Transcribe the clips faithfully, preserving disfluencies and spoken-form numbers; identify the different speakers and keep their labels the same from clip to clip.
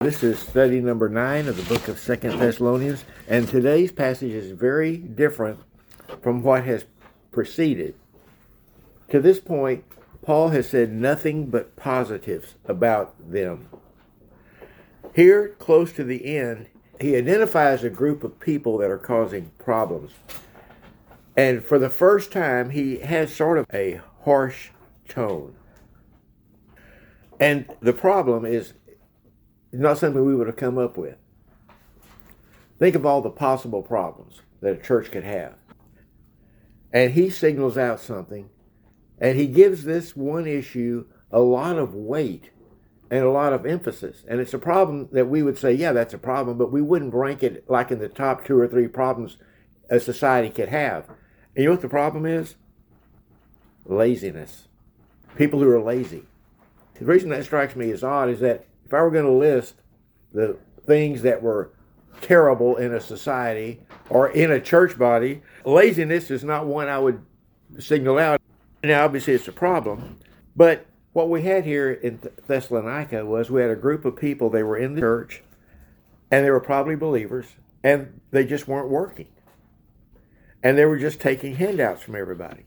Speaker 1: This is study number nine of the book of Second Thessalonians, and today's passage is very different from what has preceded. To this point, Paul has said nothing but positives about them. Here, close to the end, he identifies a group of people that are causing problems. And for the first time, he has sort of a harsh tone. And the problem is not something we would have come up with. Think of all the possible problems that a church could have. And he signals out something, and he gives this one issue a lot of weight and a lot of emphasis. And it's a problem that we would say, yeah, that's a problem, but we wouldn't rank it like in the top two or three problems a society could have. And you know what the problem is? Laziness. People who are lazy. The reason that strikes me as odd is that if I were going to list the things that were terrible in a society or in a church body, laziness is not one I would signal out. Now, obviously, it's a problem. But what we had here in Thessalonica was we had a group of people, they were in the church, and they were probably believers, and they just weren't working. And they were just taking handouts from everybody.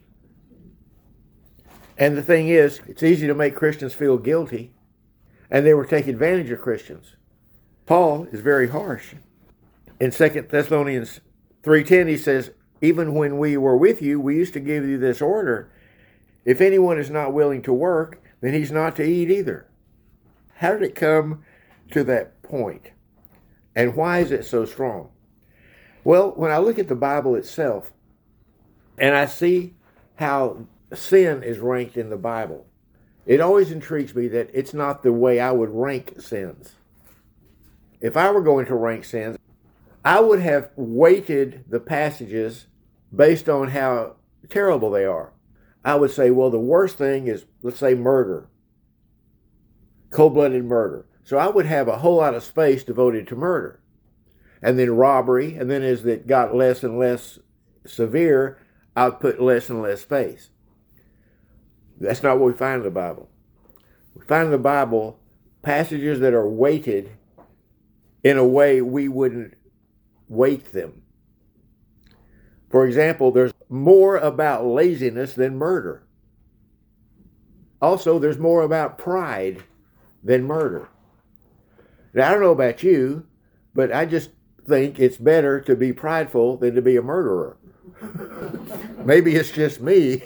Speaker 1: And the thing is, it's easy to make Christians feel guilty, and they were taking advantage of Christians. Paul is very harsh. In Second Thessalonians three ten, he says, even when we were with you, we used to give you this order. If anyone is not willing to work, then he's not to eat either. How did it come to that point? And why is it so strong? Well, when I look at the Bible itself, and I see how sin is ranked in the Bible, it always intrigues me that it's not the way I would rank sins. If I were going to rank sins, I would have weighted the passages based on how terrible they are. I would say, well, the worst thing is, let's say, murder. Cold-blooded murder. So I would have a whole lot of space devoted to murder. And then robbery, and then as it got less and less severe, I'd put less and less space. That's not what we find in the Bible. We find in the Bible passages that are weighted in a way we wouldn't weight them. For example, there's more about laziness than murder. Also, there's more about pride than murder. Now, I don't know about you, but I just think it's better to be prideful than to be a murderer. Maybe it's just me.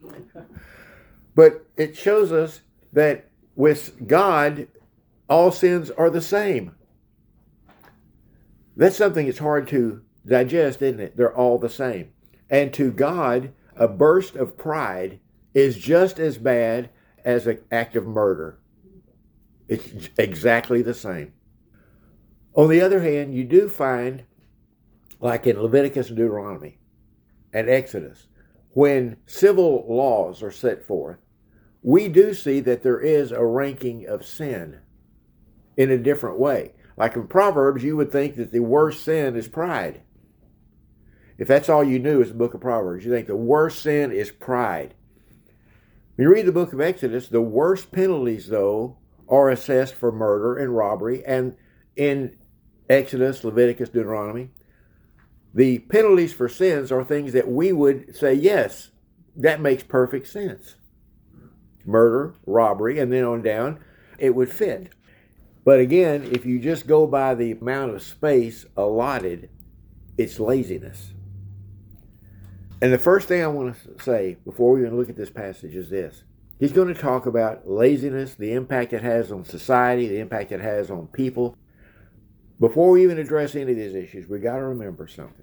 Speaker 1: But it shows us that with God, all sins are the same. That's something that's hard to digest, isn't it? They're all the same. And to God, a burst of pride is just as bad as an act of murder. It's exactly the same. On the other hand, you do find, like in Leviticus and Deuteronomy and Exodus, when civil laws are set forth, we do see that there is a ranking of sin in a different way. Like in Proverbs, you would think that the worst sin is pride. If that's all you knew is the book of Proverbs, you think the worst sin is pride. When you read the book of Exodus, the worst penalties, though, are assessed for murder and robbery. And in Exodus, Leviticus, Deuteronomy, the penalties for sins are things that we would say, yes, that makes perfect sense. Murder, robbery, and then on down, it would fit. But again, if you just go by the amount of space allotted, it's laziness. And the first thing I want to say before we even look at this passage is this. He's going to talk about laziness, the impact it has on society, the impact it has on people. Before we even address any of these issues, we got to remember something.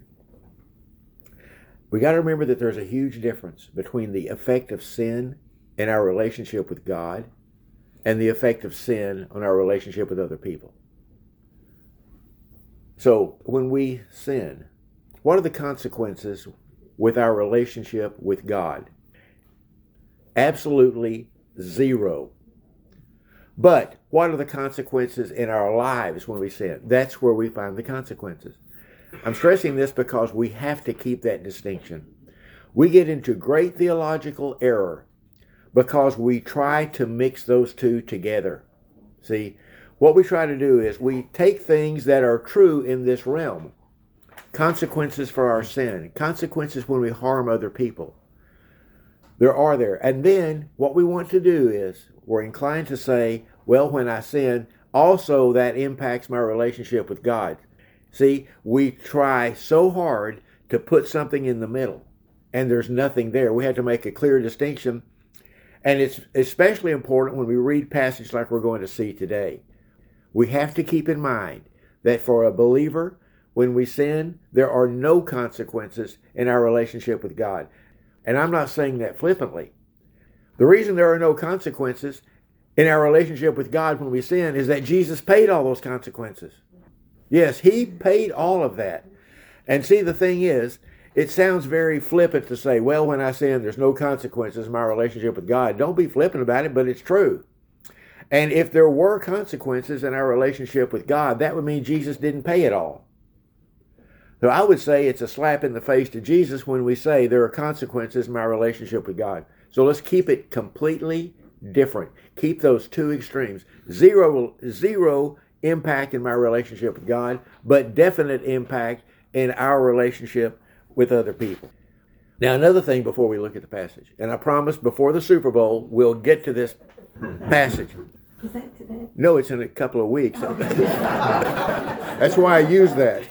Speaker 1: We got to remember that there's a huge difference between the effect of sin in our relationship with God and the effect of sin on our relationship with other people. So when we sin, what are the consequences with our relationship with God? Absolutely zero. But what are the consequences in our lives when we sin? That's where we find the consequences. I'm stressing this because we have to keep that distinction. We get into great theological error because we try to mix those two together. See, what we try to do is we take things that are true in this realm. Consequences for our sin. Consequences when we harm other people. There are there. And then what we want to do is we're inclined to say, well, when I sin, also that impacts my relationship with God. See, we try so hard to put something in the middle, and there's nothing there. We have to make a clear distinction. And it's especially important when we read passages like we're going to see today. We have to keep in mind that for a believer, when we sin, there are no consequences in our relationship with God. And I'm not saying that flippantly. The reason there are no consequences in our relationship with God when we sin is that Jesus paid all those consequences. Yes, he paid all of that. And see, the thing is, it sounds very flippant to say, well, when I sin, there's no consequences in my relationship with God. Don't be flippant about it, but it's true. And if there were consequences in our relationship with God, that would mean Jesus didn't pay it all. So I would say it's a slap in the face to Jesus when we say there are consequences in my relationship with God. So let's keep it completely different. Keep those two extremes. Zero, zero impact in my relationship with God, but definite impact in our relationship with other people. Now, another thing before we look at the passage, and I promise before the Super Bowl, we'll get to this passage.
Speaker 2: Is that today?
Speaker 1: No, it's in a couple of weeks. That's why I use that.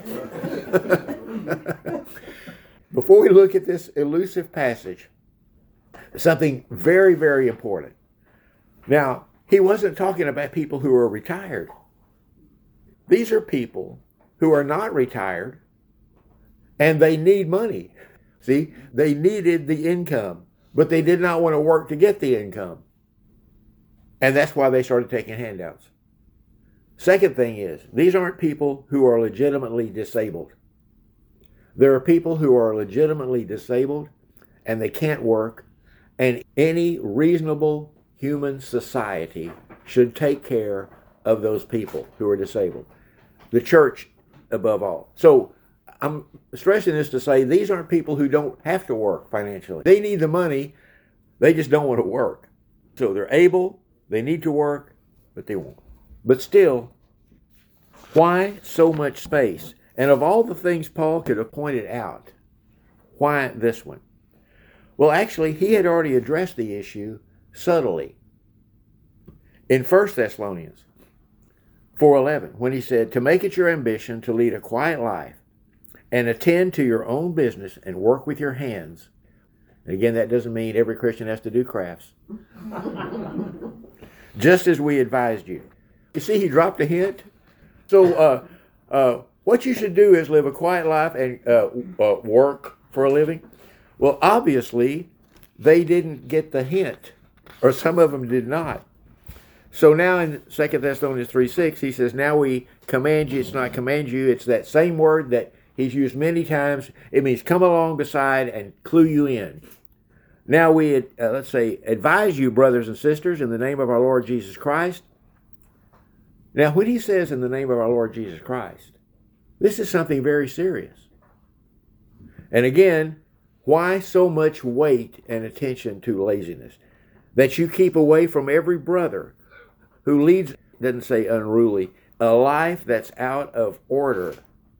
Speaker 1: Before we look at this elusive passage, something very, very important. Now, he wasn't talking about people who are retired. These are people who are not retired, and they need money. See, they needed the income, but they did not want to work to get the income. And that's why they started taking handouts. Second thing is, these aren't people who are legitimately disabled. There are people who are legitimately disabled and they can't work, and any reasonable human society should take care of those people who are disabled. The church above all. So I'm stressing this to say these aren't people who don't have to work financially. They need the money, they just don't want to work. So they're able, they need to work, but they won't. But still, why so much space? And of all the things Paul could have pointed out, why this one? Well, actually, he had already addressed the issue subtly in First Thessalonians four eleven, when he said, to make it your ambition to lead a quiet life and attend to your own business and work with your hands. And again, that doesn't mean every Christian has to do crafts. Just as we advised you. You see, he dropped a hint. So uh, uh, what you should do is live a quiet life and uh, uh, work for a living. Well, obviously, they didn't get the hint, or some of them did not. So now in Second Thessalonians three six, he says, now we command you, it's not command you, it's that same word that he's used many times. It means come along beside and clue you in. Now we, uh, let's say, advise you, brothers and sisters, in the name of our Lord Jesus Christ. Now, when he says in the name of our Lord Jesus Christ, this is something very serious. And again, why so much weight and attention to laziness? That you keep away from every brother who leads, doesn't say unruly, a life that's out of order.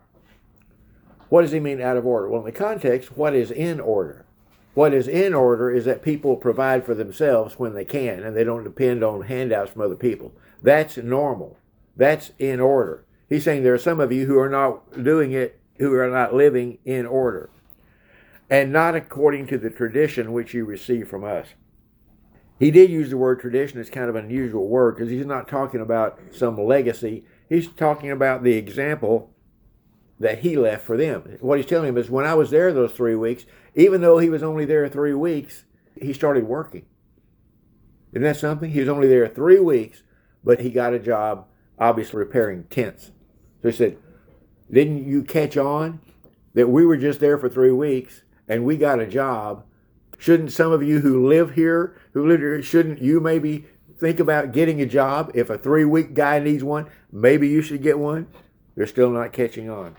Speaker 1: What does he mean out of order? Well, in the context, what is in order? What is in order is that people provide for themselves when they can, and they don't depend on handouts from other people. That's normal. That's in order. He's saying there are some of you who are not doing it, who are not living in order, and not according to the tradition which you receive from us. He did use the word tradition. It's kind of an unusual word because he's not talking about some legacy. He's talking about the example that he left for them. What he's telling them is, when I was there those three weeks, even though he was only there three weeks, he started working. Isn't that something? He was only there three weeks, but he got a job, obviously repairing tents. So he said, didn't you catch on that we were just there for three weeks and we got a job? Shouldn't some of you who live here, who live here, shouldn't you maybe think about getting a job? If a three-week guy needs one, maybe you should get one. They're still not catching on.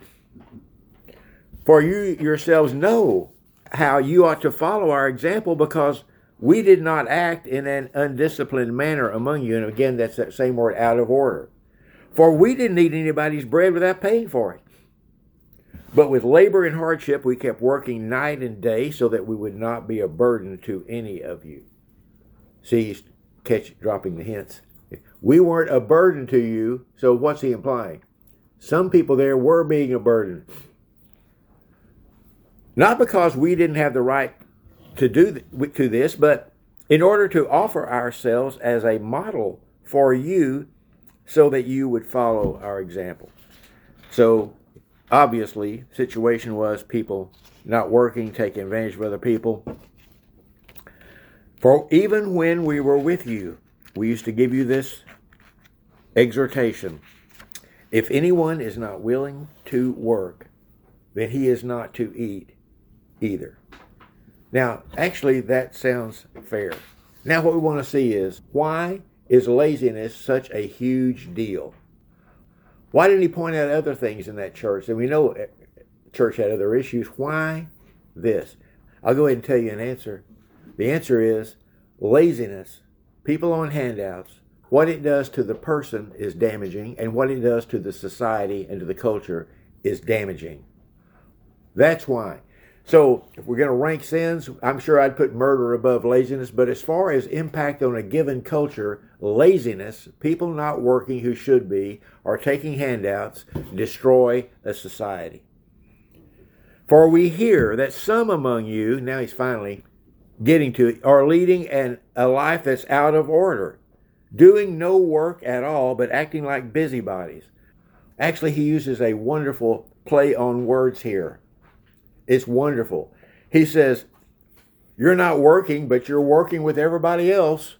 Speaker 1: For you yourselves know how you ought to follow our example, because we did not act in an undisciplined manner among you. And again, that's that same word, out of order. For we didn't eat anybody's bread without paying for it. But with labor and hardship, we kept working night and day so that we would not be a burden to any of you. See, he's catch, dropping the hints. We weren't a burden to you, so what's he implying? Some people there were being a burden. Not because we didn't have the right to do th- to this, but in order to offer ourselves as a model for you so that you would follow our example. So, obviously, situation was people not working, taking advantage of other people. For even when we were with you, we used to give you this exhortation. If anyone is not willing to work, then he is not to eat either. Now, actually, that sounds fair. Now, what we want to see is, why is laziness such a huge deal? Why didn't he point out other things in that church? And we know the church had other issues. Why this? I'll go ahead and tell you an answer. The answer is laziness. People on handouts, what it does to the person is damaging, and what it does to the society and to the culture is damaging. That's why. So if we're going to rank sins, I'm sure I'd put murder above laziness. But as far as impact on a given culture, laziness, people not working who should be, or taking handouts, destroy a society. For we hear that some among you, now he's finally getting to it, are leading an, a life that's out of order, doing no work at all, but acting like busybodies. Actually, he uses a wonderful play on words here. It's wonderful. He says, you're not working, but you're working with everybody else.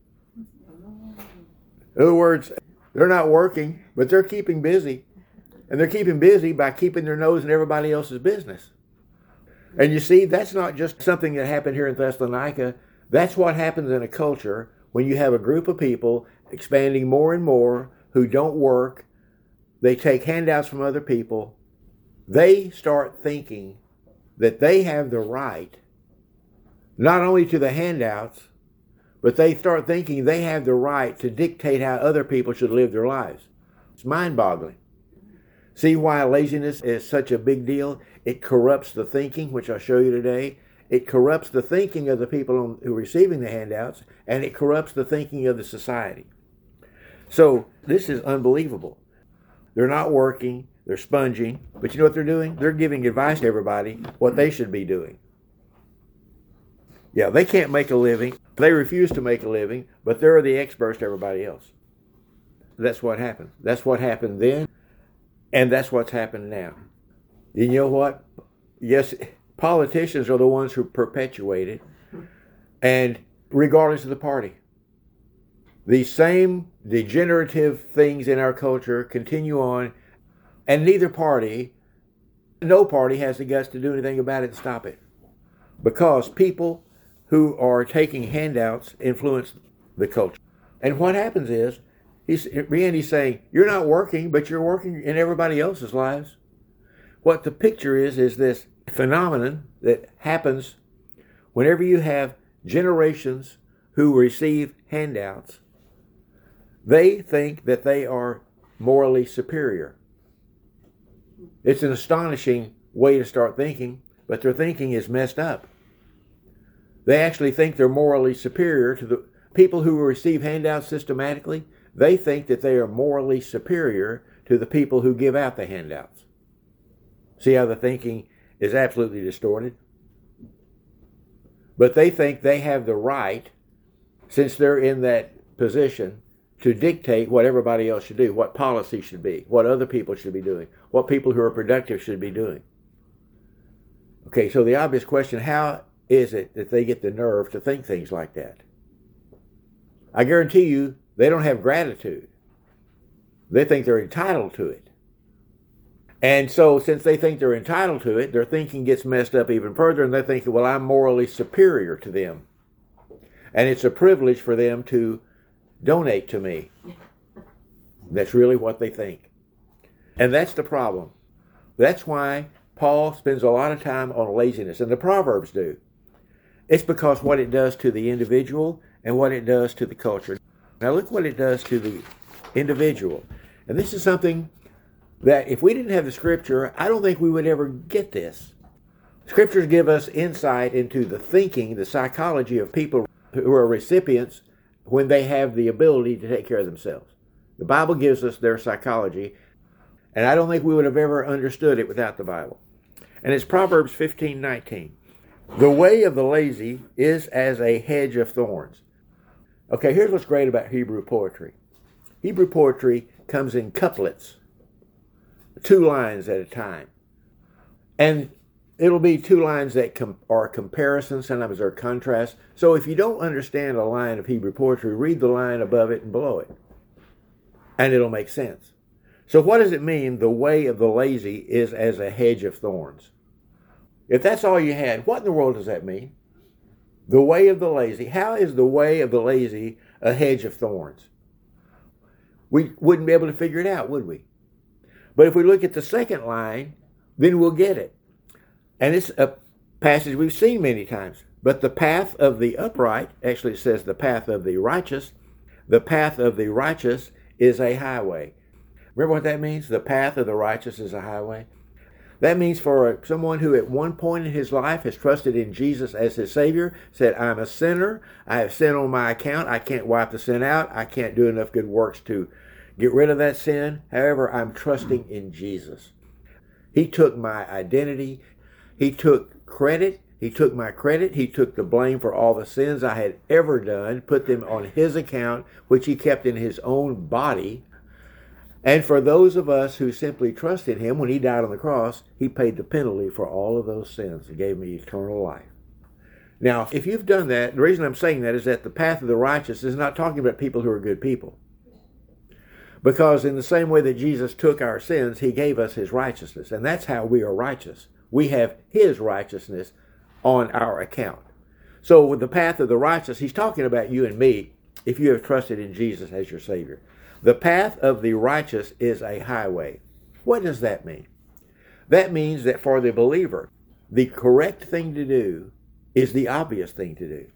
Speaker 1: In other words, they're not working, but they're keeping busy. And they're keeping busy by keeping their nose in everybody else's business. And you see, that's not just something that happened here in Thessalonica. That's what happens in a culture when you have a group of people expanding more and more who don't work. They take handouts from other people. They start thinking that they have the right, not only to the handouts, but they start thinking they have the right to dictate how other people should live their lives. It's mind-boggling. See why laziness is such a big deal? It corrupts the thinking, which I'll show you today. It corrupts the thinking of the people who are receiving the handouts, and it corrupts the thinking of the society. So this is unbelievable. They're not working. They're sponging, but you know what they're doing? They're giving advice to everybody what they should be doing. Yeah, they can't make a living. They refuse to make a living, but they're the experts to everybody else. That's what happened. That's what happened then, and that's what's happened now. You know what? Yes, politicians are the ones who perpetuate it, and regardless of the party. These same degenerative things in our culture continue on. And neither party, no party has the guts to do anything about it and stop it. Because people who are taking handouts influence the culture. And what happens is, he's, Randy's saying, you're not working, but you're working in everybody else's lives. What the picture is, is this phenomenon that happens whenever you have generations who receive handouts. They think that they are morally superior. It's an astonishing way to start thinking, but their thinking is messed up. They actually think they're morally superior to the people who receive handouts systematically. They think that they are morally superior to the people who give out the handouts. See how the thinking is absolutely distorted? But they think they have the right, since they're in that position, to dictate what everybody else should do, what policy should be, what other people should be doing, what people who are productive should be doing. Okay, so the obvious question, how is it that they get the nerve to think things like that? I guarantee you, they don't have gratitude. They think they're entitled to it. And so since they think they're entitled to it, their thinking gets messed up even further, and they think, well, I'm morally superior to them. And it's a privilege for them to donate to me. That's really what they think. And that's the problem. That's why Paul spends a lot of time on laziness, and the Proverbs do. It's because what it does to the individual and what it does to the culture. Now look what it does to the individual. And this is something that if we didn't have the Scripture, I don't think we would ever get this. Scriptures give us insight into the thinking, the psychology of people who are recipients when they have the ability to take care of themselves. The Bible gives us their psychology, and I don't think we would have ever understood it without the Bible. And it's Proverbs fifteen nineteen. The way of the lazy is as a hedge of thorns. Okay, here's what's great about Hebrew poetry. Hebrew poetry comes in couplets, two lines at a time. And it'll be two lines that com- are comparisons, sometimes they're contrasts. So if you don't understand a line of Hebrew poetry, read the line above it and below it, and it'll make sense. So what does it mean, the way of the lazy is as a hedge of thorns? If that's all you had, what in the world does that mean? The way of the lazy. How is the way of the lazy a hedge of thorns? We wouldn't be able to figure it out, would we? But if we look at the second line, then we'll get it. And it's a passage we've seen many times. But the path of the upright, actually it says the path of the righteous, the path of the righteous is a highway. Remember what that means? The path of the righteous is a highway. That means for someone who at one point in his life has trusted in Jesus as his Savior, said, I'm a sinner, I have sin on my account, I can't wipe the sin out, I can't do enough good works to get rid of that sin. However, I'm trusting in Jesus. He took my identity, he took credit, he took my credit, he took the blame for all the sins I had ever done, put them on his account, which he kept in his own body. And for those of us who simply trust in him, when he died on the cross, he paid the penalty for all of those sins and gave me eternal life. Now, if you've done that, the reason I'm saying that is that the path of the righteous is not talking about people who are good people. Because in the same way that Jesus took our sins, he gave us his righteousness. And that's how we are righteous. We have his righteousness on our account. So with the path of the righteous, he's talking about you and me if you have trusted in Jesus as your Savior. The path of the righteous is a highway. What does that mean? That means that for the believer, the correct thing to do is the obvious thing to do.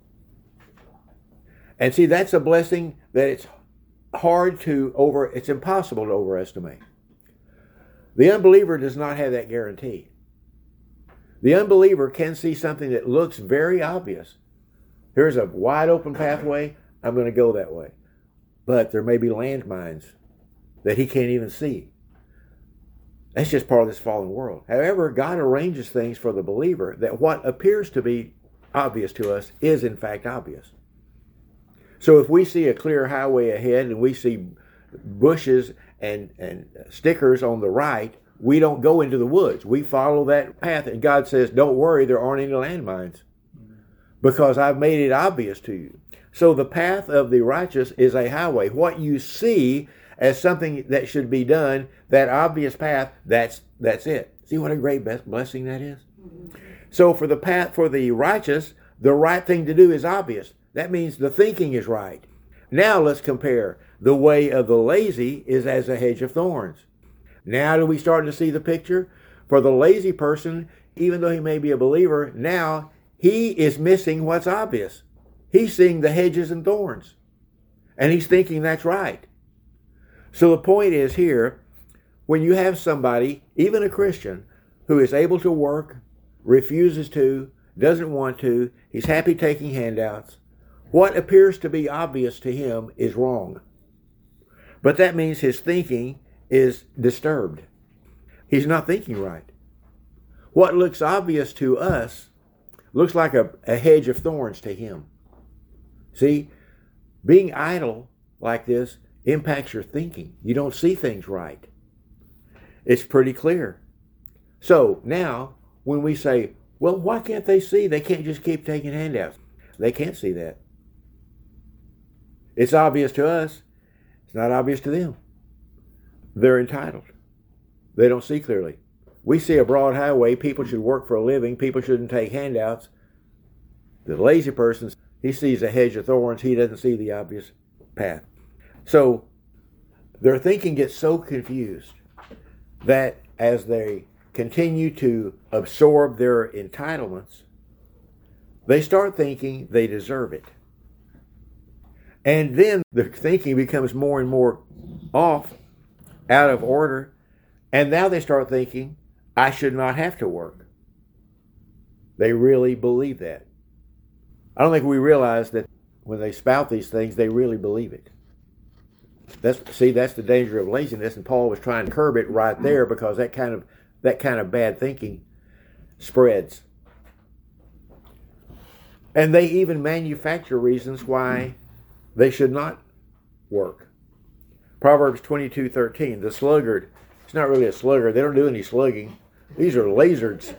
Speaker 1: And see, that's a blessing that it's hard to over, it's impossible to overestimate. The unbeliever does not have that guarantee. The unbeliever can see something that looks very obvious. Here's a wide open pathway, I'm going to go that way. But there may be landmines that he can't even see. That's just part of this fallen world. However, God arranges things for the believer that what appears to be obvious to us is in fact obvious. So if we see a clear highway ahead and we see bushes and, and stickers on the right, we don't go into the woods. We follow that path, and God says, don't worry, there aren't any landmines because I've made it obvious to you. So the path of the righteous is a highway. What you see as something that should be done, that obvious path, that's that's it. See what a great blessing that is? So for the path for the righteous, the right thing to do is obvious. That means the thinking is right. Now let's compare. The way of the lazy is as a hedge of thorns. Now do we start to see the picture? For the lazy person, even though he may be a believer, now he is missing what's obvious. He's seeing the hedges and thorns. And he's thinking that's right. So the point is here, when you have somebody, even a Christian, who is able to work, refuses to, doesn't want to, he's happy taking handouts, what appears to be obvious to him is wrong. But that means his thinking is disturbed. He's not thinking right. What looks obvious to us looks like a, a hedge of thorns to him. See, being idle like this impacts your thinking. You don't see things right. It's pretty clear. So now, when we say, well, why can't they see? They can't just keep taking handouts. They can't see that. It's obvious to us. It's not obvious to them. They're entitled. They don't see clearly. We see a broad highway. People should work for a living. People shouldn't take handouts. The lazy person, he sees a hedge of thorns. He doesn't see the obvious path. So their thinking gets so confused that as they continue to absorb their entitlements, they start thinking they deserve it. And then the thinking becomes more and more off out of order. And now they start thinking, I should not have to work. They really believe that. I don't think we realize that when they spout these things, they really believe it. That's, see, that's the danger of laziness, and Paul was trying to curb it right there, because that kind of that kind of bad thinking spreads. And they even manufacture reasons why they should not work. Proverbs twenty-two thirteen, the sluggard, it's not really a sluggard, they don't do any slugging. These are lasers.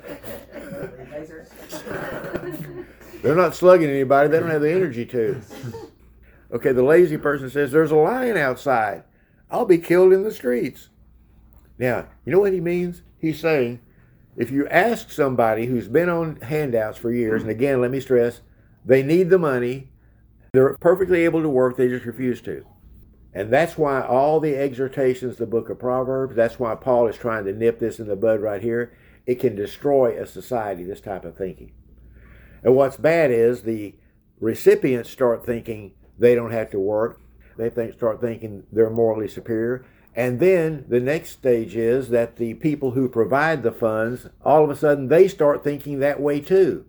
Speaker 1: They're not slugging anybody, they don't have the energy to. Okay, the lazy person says, there's a lion outside. I'll be killed in the streets. Now, you know what he means? He's saying, if you ask somebody who's been on handouts for years, and again, let me stress, they need the money, they're perfectly able to work, they just refuse to. And that's why all the exhortations, the book of Proverbs, that's why Paul is trying to nip this in the bud right here. It can destroy a society, this type of thinking. And what's bad is the recipients start thinking they don't have to work. They think, start thinking they're morally superior. And then the next stage is that the people who provide the funds, all of a sudden they start thinking that way too.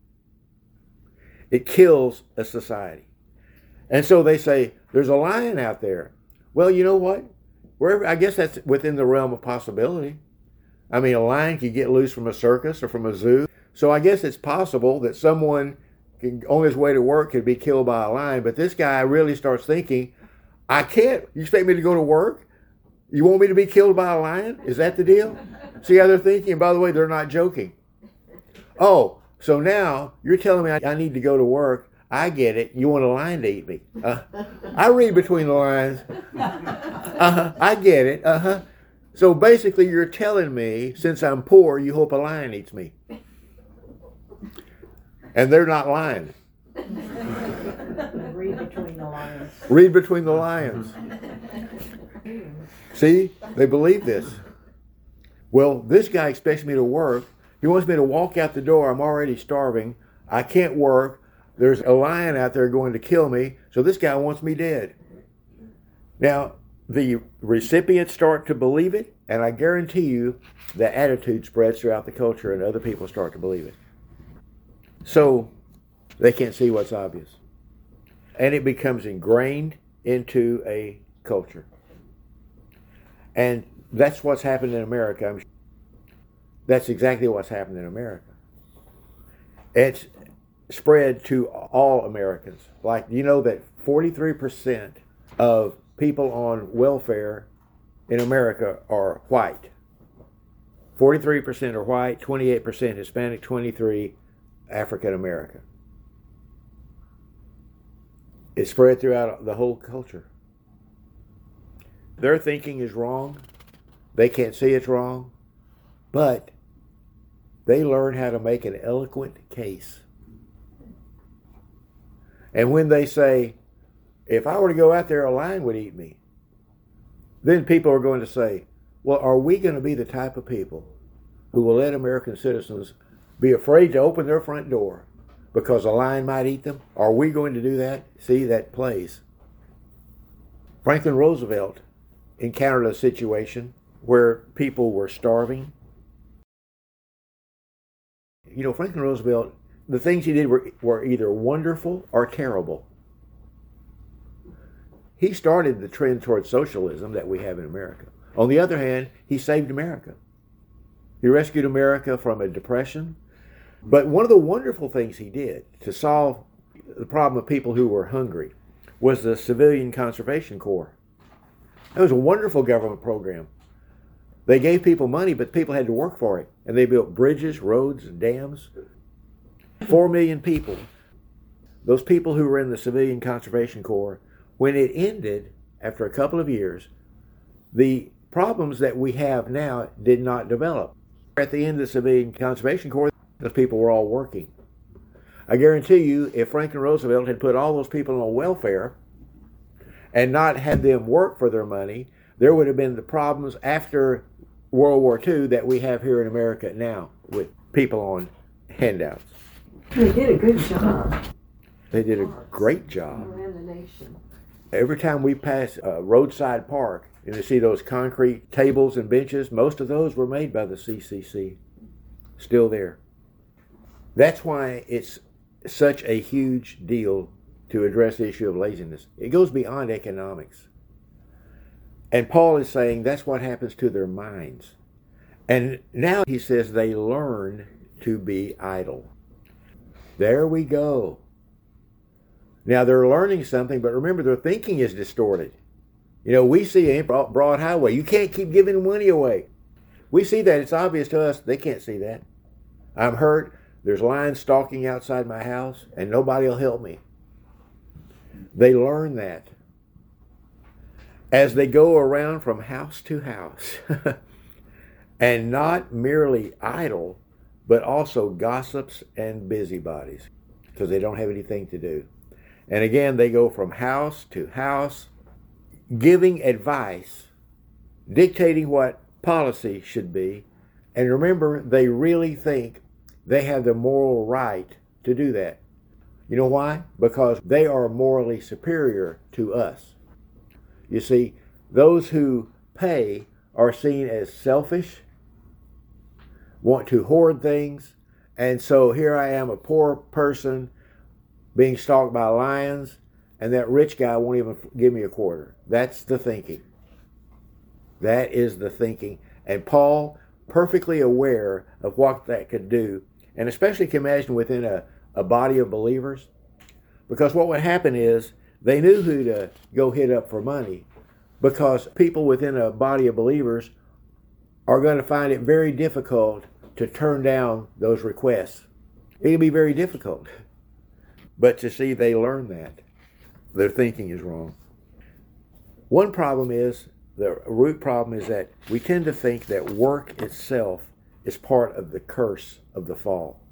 Speaker 1: It kills a society. And so they say, there's a lion out there. Well, you know what? Wherever, I guess that's within the realm of possibility. I mean, a lion could get loose from a circus or from a zoo. So I guess it's possible that someone can, on his way to work could be killed by a lion. But this guy really starts thinking, I can't. You expect me to go to work? You want me to be killed by a lion? Is that the deal? See how they're thinking? And by the way, they're not joking. Oh, so now you're telling me I, I need to go to work. I get it. You want a lion to eat me. Uh, I read between the lines. Uh-huh. I get it. Uh-huh. So basically you're telling me, since I'm poor, you hope a lion eats me. And they're not lying.
Speaker 2: Read between the lines.
Speaker 1: Read between the lines. See, they believe this. Well, this guy expects me to work. He wants me to walk out the door. I'm already starving. I can't work. There's a lion out there going to kill me. So this guy wants me dead. Now, the recipients start to believe it, and I guarantee you the attitude spreads throughout the culture and other people start to believe it. So they can't see what's obvious. And it becomes ingrained into a culture. And that's what's happened in America. I'm sure that's exactly what's happened in America. It's spread to all Americans. Like, you know that forty-three percent of people on welfare in America are white. forty-three percent are white, twenty-eight percent Hispanic, twenty-three African American. It's spread throughout the whole culture. Their thinking is wrong. They can't see it's wrong. But they learn how to make an eloquent case. And when they say, if I were to go out there, a lion would eat me, then people are going to say, well, are we going to be the type of people who will let American citizens be afraid to open their front door because a lion might eat them? Are we going to do that? See, that plays. Franklin Roosevelt encountered a situation where people were starving. You know, Franklin Roosevelt, the things he did were, were either wonderful or terrible. He started the trend towards socialism that we have in America. On the other hand, he saved America. He rescued America from a depression. But one of the wonderful things he did to solve the problem of people who were hungry was the Civilian Conservation Corps. It was a wonderful government program. They gave people money, but people had to work for it. And they built bridges, roads, and dams. Four million people. Those people who were in the Civilian Conservation Corps, when it ended, after a couple of years, the problems that we have now did not develop. At the end of the Civilian Conservation Corps, those people were all working. I guarantee you, if Franklin Roosevelt had put all those people on welfare and not had them work for their money, there would have been the problems after World War Two that we have here in America now with people on handouts.
Speaker 2: They did a good job.
Speaker 1: They did a great job.
Speaker 2: Around the nation.
Speaker 1: Every time we pass a roadside park, And you see those concrete tables and benches, most of those were made by the C C C. Still there. That's why it's such a huge deal to address the issue of laziness. It goes beyond economics. And Paul is saying that's what happens to their minds. And now he says they learn to be idle. There we go. Now they're learning something, but remember their thinking is distorted. You know, we see a broad highway. You can't keep giving money away. We see that. It's obvious to us. They can't see that. I'm hurt. There's lions stalking outside my house, and nobody will help me. They learn that as they go around from house to house. And not merely idle, but also gossips and busybodies, because they don't have anything to do. And again, they go from house to house, giving advice, dictating what policy should be. And remember, they really think they have the moral right to do that. You know why? Because they are morally superior to us. You see, those who pay are seen as selfish, want to hoard things, and so here I am, a poor person being stalked by lions, and that rich guy won't even give me a quarter. That's the thinking. That is the thinking. And Paul, perfectly aware of what that could do, and especially can imagine within a, a body of believers, because what would happen is they knew who to go hit up for money, because people within a body of believers are going to find it very difficult to turn down those requests. It'll be very difficult. But to see they learn that, their thinking is wrong. One problem is, the root problem is that we tend to think that work itself is part of the curse of the fall.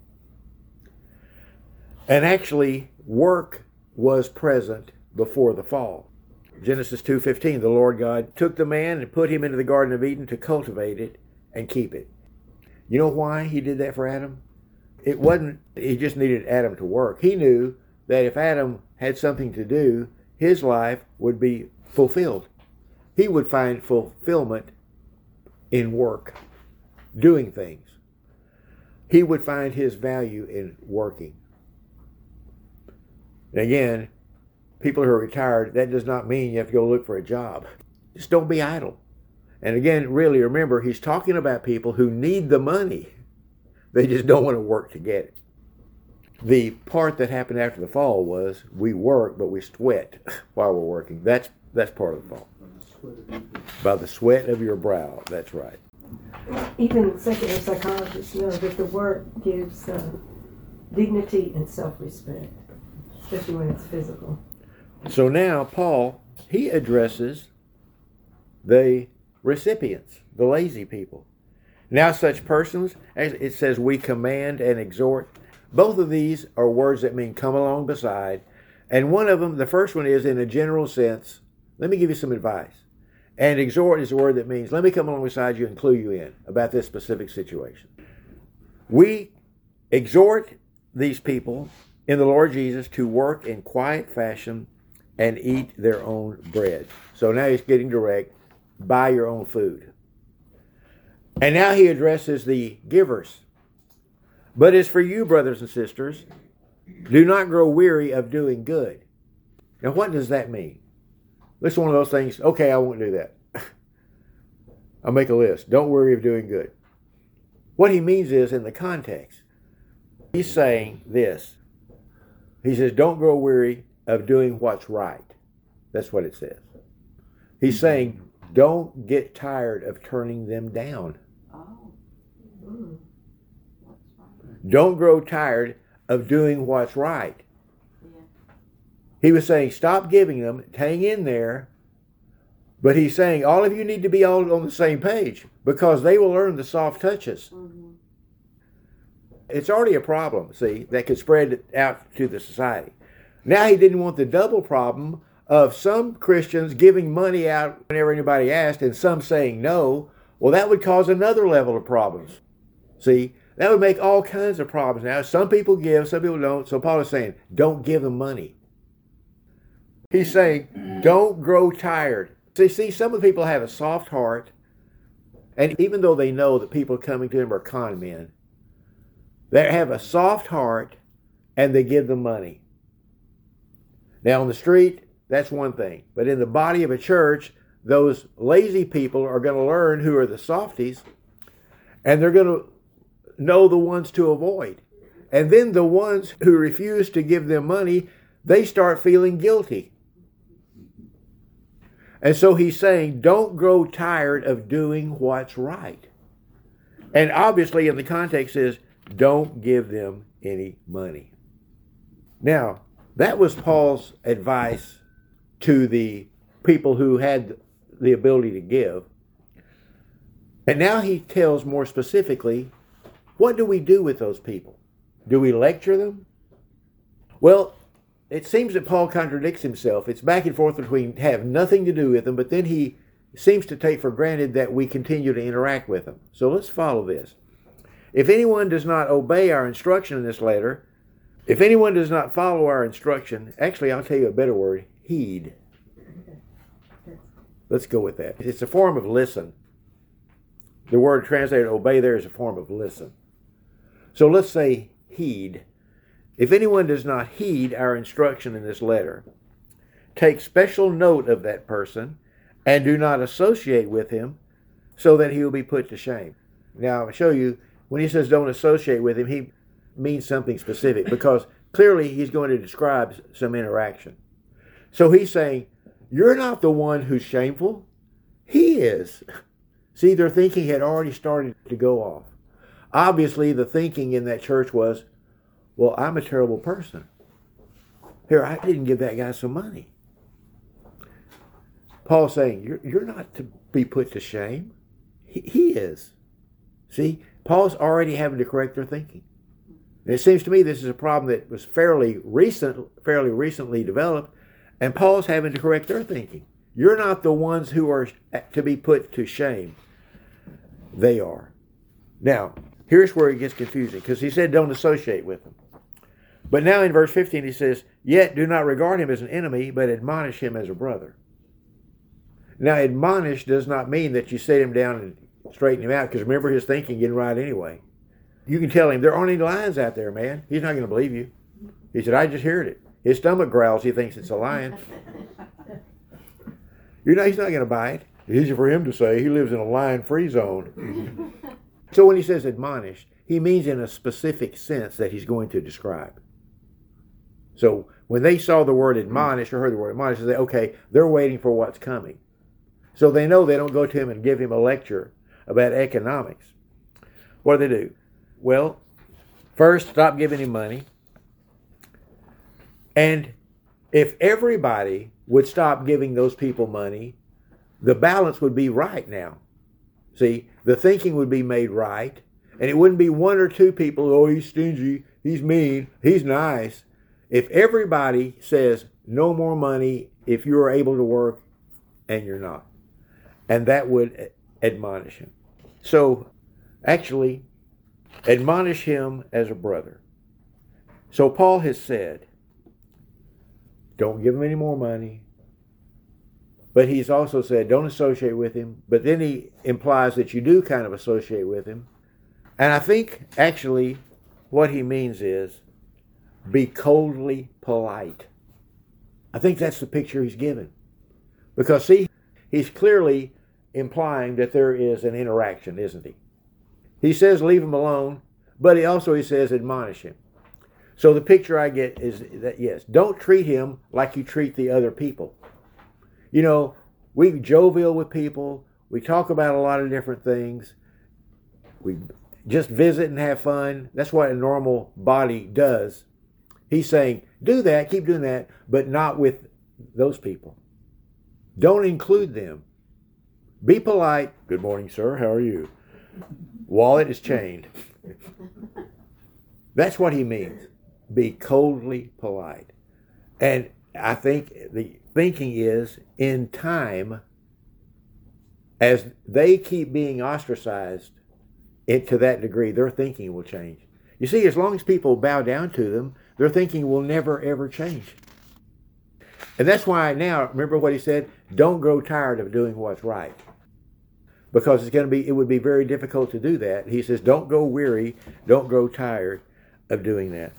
Speaker 1: And actually, work was present before the fall. Genesis two fifteen, the Lord God took the man and put him into the Garden of Eden to cultivate it and keep it. You know why he did that for Adam? It wasn't, he just needed Adam to work. He knew that if Adam had something to do, his life would be fulfilled. He would find fulfillment in work, doing things. He would find his value in working. And again, people who are retired, that does not mean you have to go look for a job. Just don't be idle. And again, really remember, he's talking about people who need the money. They just don't want to work to get it. The part that happened after the fall was we work, but we sweat while we're working. That's that's part of the fall. By the sweat of your brow. That's right.
Speaker 2: Even secular psychologists know that the work gives uh, dignity and self-respect, especially when it's physical.
Speaker 1: So now Paul, he addresses the recipients, the lazy people. Now such persons, as it says, we command and exhort. Both of these are words that mean come along beside. And one of them, the first one is in a general sense, let me give you some advice. And exhort is a word that means let me come along beside you and clue you in about this specific situation. We exhort these people in the Lord Jesus to work in quiet fashion and eat their own bread. So now he's getting direct. Buy your own food. And now he addresses the givers. But as for you, brothers and sisters, do not grow weary of doing good. Now, what does that mean? This is one of those things, okay, I won't do that. I'll make a list. Don't worry of doing good. What he means is, in the context, he's saying this. He says, don't grow weary of doing what's right. That's what it says. He's saying, don't get tired of turning them down.
Speaker 2: Oh. Mm.
Speaker 1: Don't grow tired of doing what's right.
Speaker 2: Yeah.
Speaker 1: He was saying, stop giving them, hang in there. But he's saying, all of you need to be all on the same page because they will learn the soft touches. Mm-hmm. It's already a problem, see, that could spread out to the society. Now he didn't want the double problem of some Christians giving money out whenever anybody asked and some saying no. Well, that would cause another level of problems. See, that would make all kinds of problems. Now, some people give, some people don't. So Paul is saying, don't give them money. He's saying, don't grow tired. So you see, some of the people have a soft heart, and even though they know that people coming to them are con men, they have a soft heart and they give them money. Now on the street, that's one thing. But in the body of a church, those lazy people are going to learn who are the softies, and they're going to know the ones to avoid. And then the ones who refuse to give them money, they start feeling guilty. And so he's saying, don't grow tired of doing what's right. And obviously in the context is, don't give them any money. Now, that was Paul's advice to the people who had the ability to give. And now he tells more specifically, what do we do with those people? Do we lecture them? Well, it seems that Paul contradicts himself. It's back and forth between have nothing to do with them, but then he seems to take for granted that we continue to interact with them. So let's follow this. If anyone does not obey our instruction in this letter, if anyone does not follow our instruction, actually I'll tell you a better word, heed. Let's go with that. It's a form of listen. The word translated obey there is a form of listen. So let's say heed. If anyone does not heed our instruction in this letter, take special note of that person and do not associate with him so that he will be put to shame. Now, I'll show you, when he says don't associate with him, he means something specific because clearly he's going to describe some interaction. So he's saying, you're not the one who's shameful. He is. See, their thinking had already started to go off. Obviously, the thinking in that church was, well, I'm a terrible person. Here, I didn't give that guy some money. Paul's saying, you're, you're not to be put to shame. He, he is. See, Paul's already having to correct their thinking. And it seems to me this is a problem that was fairly recent, fairly recently developed, and Paul's having to correct their thinking. You're not the ones who are to be put to shame. They are. Now, here's where it gets confusing, because he said don't associate with them. But now in verse fifteen he says, yet do not regard him as an enemy, but admonish him as a brother. Now, admonish does not mean that you sit him down and straighten him out, because remember, his thinking isn't right anyway. You can tell him, there aren't any lions out there, man. He's not going to believe you. He said, I just heard it. His stomach growls, he thinks it's a lion. You're not, he's not going to buy it. It's easy for him to say. He lives in a lion-free zone. So when he says admonish, he means in a specific sense that he's going to describe. So when they saw the word admonish or heard the word admonish, they say, okay, they're waiting for what's coming. So they know they don't go to him and give him a lecture about economics. What do they do? Well, first, stop giving him money. And if everybody would stop giving those people money, the balance would be right now. See, the thinking would be made right, and it wouldn't be one or two people, oh, he's stingy, he's mean, he's nice. If everybody says no more money if you're able to work and you're not, and that would admonish him. So, actually, admonish him as a brother. So Paul has said, don't give him any more money. But he's also said, don't associate with him. But then he implies that you do kind of associate with him. And I think, actually, what he means is, be coldly polite. I think that's the picture he's given. Because, see, he's clearly implying that there is an interaction, isn't he? He says leave him alone, but he also he says admonish him. So the picture I get is that, yes, don't treat him like you treat the other people. You know, we jovial with people. We talk about a lot of different things. We just visit and have fun. That's what a normal body does. He's saying, do that, keep doing that, but not with those people. Don't include them. Be polite. Good morning, sir. How are you? Wallet is chained. That's what he means. Be coldly polite. And I think the thinking is, in time, as they keep being ostracized to that degree, their thinking will change. You see, as long as people bow down to them, their thinking will never, ever change. And that's why now, remember what he said? Don't grow tired of doing what's right. Because it's going to be, it would be very difficult to do that. He says, don't go weary, don't grow tired of doing that.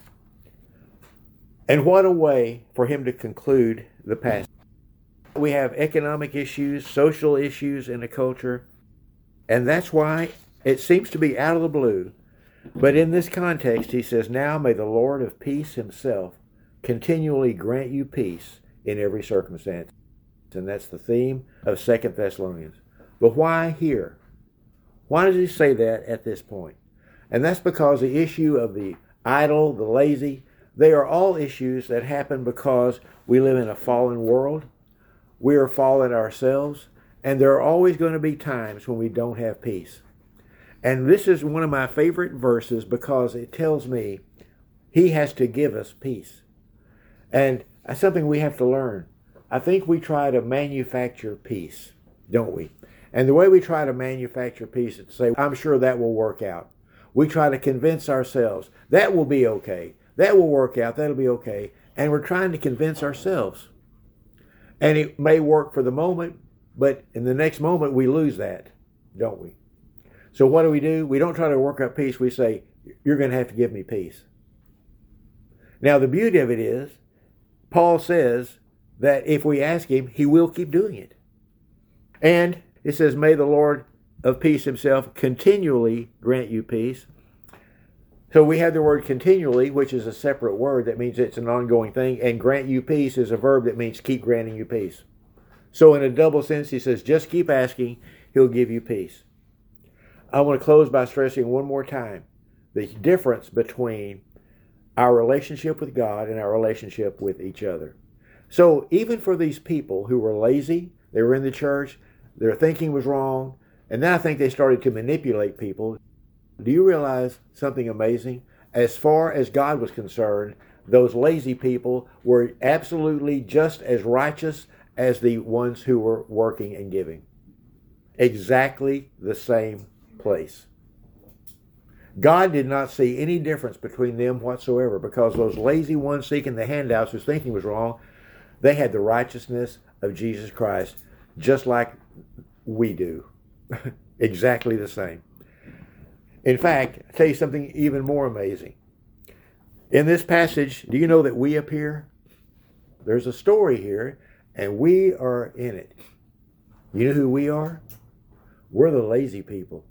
Speaker 1: And what a way for him to conclude the passage. We have economic issues, social issues in the culture, and that's why it seems to be out of the blue. But in this context, he says, now may the Lord of peace himself continually grant you peace in every circumstance. And that's the theme of Second Thessalonians. But why here? Why does he say that at this point? And that's because the issue of the idle, the lazy, they are all issues that happen because we live in a fallen world. We are fallen ourselves, and there are always going to be times when we don't have peace. And this is one of my favorite verses because it tells me he has to give us peace. And that's something we have to learn. I think we try to manufacture peace, don't we? And the way we try to manufacture peace is to say, I'm sure that will work out. We try to convince ourselves, that will be okay. That will work out. That'll be okay. And we're trying to convince ourselves. And it may work for the moment, but in the next moment we lose that, don't we? So what do we do? We don't try to work out peace. We say, you're going to have to give me peace. Now the beauty of it is, Paul says that if we ask him, he will keep doing it. And it says, may the Lord of peace himself continually grant you peace. So we have the word continually, which is a separate word that means it's an ongoing thing. And grant you peace is a verb that means keep granting you peace. So in a double sense, he says, just keep asking, he'll give you peace. I want to close by stressing one more time the difference between our relationship with God and our relationship with each other. So even for these people who were lazy, they were in the church, their thinking was wrong, and then I think they started to manipulate people. Do you realize something amazing? As far as God was concerned, those lazy people were absolutely just as righteous as the ones who were working and giving. Exactly the same place. God did not see any difference between them whatsoever because those lazy ones seeking the handouts whose thinking was wrong, they had the righteousness of Jesus Christ just like we do. Exactly the same. In fact, I'll tell you something even more amazing. In this passage, do you know that we appear? There's a story here, and we are in it. You know who we are? We're the lazy people.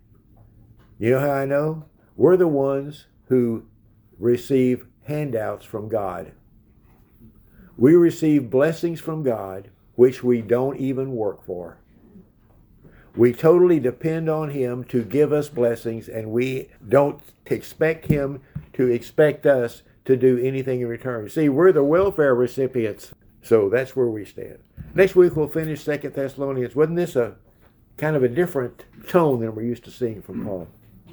Speaker 1: You know how I know? We're the ones who receive handouts from God. We receive blessings from God, which we don't even work for. We totally depend on him to give us blessings, and we don't expect him to expect us to do anything in return. See, we're the welfare recipients. So that's where we stand. Next week we'll finish Second Thessalonians. Wasn't this a kind of a different tone than we're used to seeing from Paul?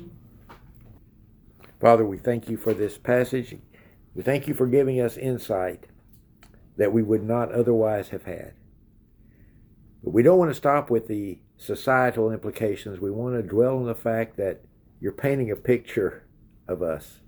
Speaker 1: Father, we thank you for this passage. We thank you for giving us insight that we would not otherwise have had. But we don't want to stop with the societal implications. We want to dwell on the fact that you're painting a picture of us.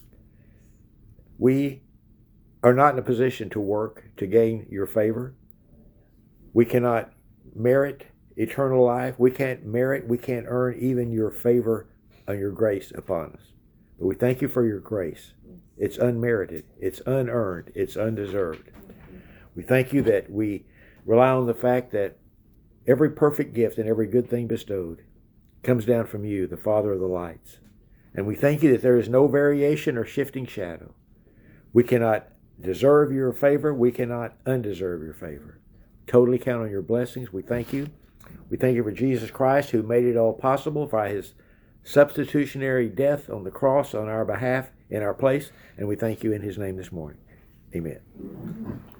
Speaker 1: We are not in a position to work to gain your favor. We cannot merit eternal life. We can't merit, we can't earn even your favor and your grace upon us. But we thank you for your grace. It's unmerited. It's unearned. It's undeserved. We thank you that we rely on the fact that every perfect gift and every good thing bestowed comes down from you, the Father of the lights. And we thank you that there is no variation or shifting shadow. We cannot deserve your favor. We cannot undeserve your favor. Totally count on your blessings. We thank you. We thank you for Jesus Christ, who made it all possible by his substitutionary death on the cross on our behalf, in our place. And we thank you in his name this morning. Amen.